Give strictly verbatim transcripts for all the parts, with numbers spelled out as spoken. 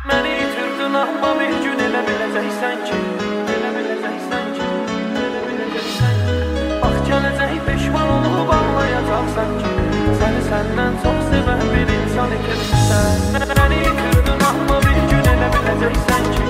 Məni itirdin amma bir gün elə biləcəksən ki, elə biləcəksən ki, elə biləcəksən ki, bax gələcək peşman olub anlayacaqsan ki, səni səndən çox sevən bir insan itirmişsən. Məni itirdin amma bir gün elə biləcəksən ki.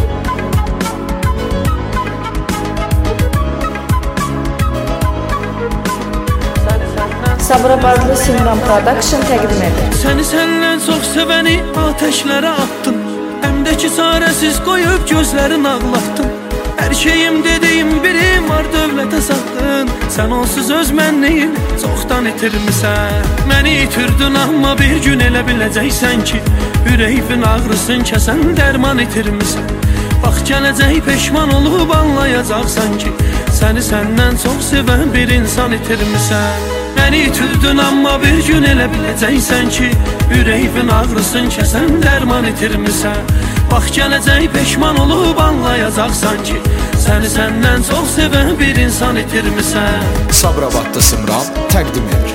Sabirabadlı Simran Production təqdim edir. Səni səndən çox sevəni ateşlərə attım, əmdəki çarəsiz qoyub gözlərin ağlatdım. Hər şeyim dediyim birim var dövlətə satdın, sən onsuz öz mənliyim çoxdan itirmisən. Məni itirdin amma bir gün elə biləcəksən ki, ürəyimin ağrısın kəsən dərman itirmisən. Bax gələcək peşman olub anlayacaqsan ki, səni səndən çox sevən bir insan itirmisən. Məni itirdin amma bir gün elə biləcəksən ki, ürəyimin ağrısın kəsən dərman itirmisən. Bax gələcək peşman olub anlayacaqsan ki, səni səndən çox sevən bir insan itirmisən. Sabirabadlı Simran təqdim edir.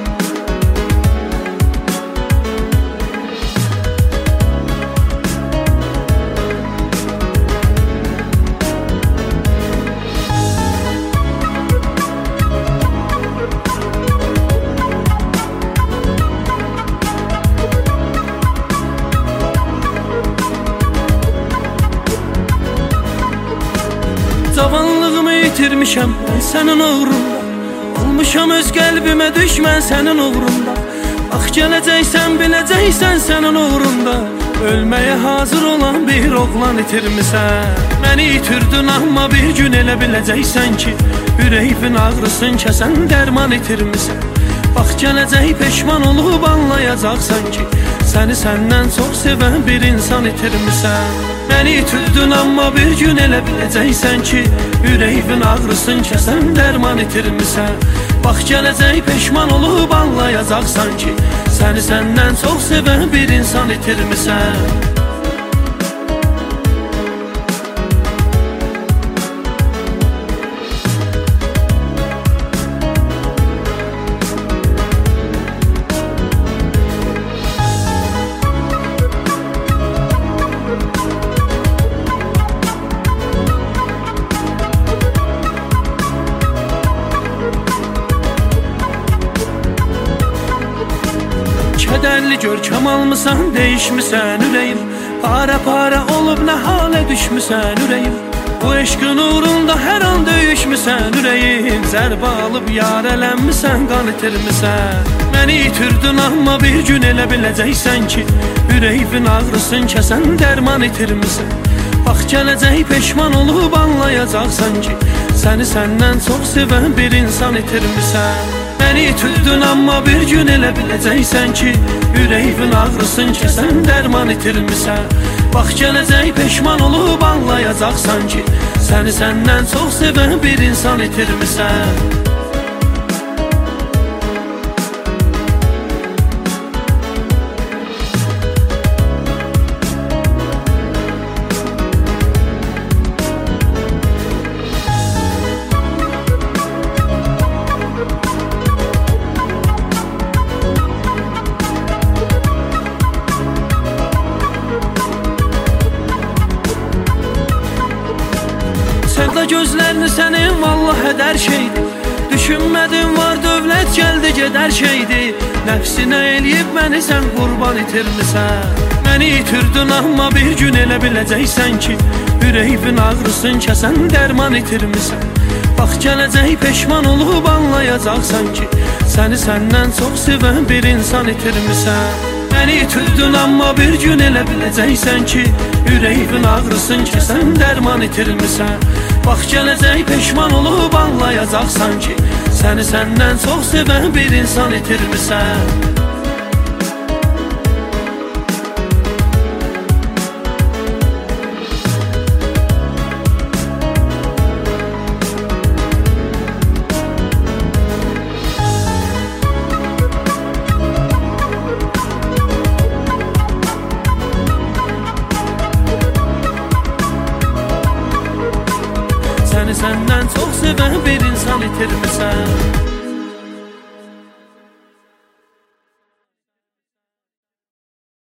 Cavanlığımı itirmişəm mən sənin uğrunda, olmuşam öz qəlbimə düşmən sənin uğrunda. Bax gələcəksən biləcəksən sənin uğrunda, ölməyə hazır olan bir oğlan itirmisən. Məni itirdin amma bir gün elə biləcəksən ki, ürəyimin ağrısın kəsən dərman itirmisən. Bax gələcək peşman olub anlayacaqsan ki, səni səndən çox sevən bir insan itirmisən. Məni itirdin amma bir gün elə biləcəksən ki, ürəyimin ağrısın kəsən dərman itirmisən. Bax gələcək peşman olub anlayacaqsan ki, səni səndən çox sevən bir insan itirmisən. Kədərli görkəm almısan, değişmisən ürəyim, para-para olub nə halə düşmüsən ürəyim. Bu eşqin uğrunda hər an döyüşmüsən ürəyim, zərbə alıb yarələnmisən, qan itirmisən. Məni itirdin amma bir gün elə biləcəksən ki, ürəyimin ağrısın kəsən dərman itirmisən. Bax gələcək peşman olub anlayacaqsan ki, səni səndən çox sevən bir insan itirmisən. Məni itirdin amma bir gün elə biləcəksən ki, ürəyimin ağrısın kəsən dərman itirmisən. Bax gələcək peşman olub anlayacaqsan ki, səni səndən çox sevən bir insan itirmisən. Sevda gözlərini sənin vallah hədər şeydi, düşünmədim var dövlət gəldi gedər şeydi. Nəfsinə eləyib məni sən qurban itirmisən. Məni itirdin amma bir gün elə biləcəksən ki, ürəyimin ağrısın kəsən dərman itirmisən. Bax gələcək peşman olub anlayacaqsan ki, səni səndən çox sevən bir insan itirmisən. Məni itirdin amma bir gün elə biləcəksən ki, ürəyimin ağrısın kəsən dərman itirmisən. Bax gələcək peşman olub anlayacaqsan ki, səni səndən çox sevən bir insan itirmisən. Səni səndən çox sevən bir insan itirmisən.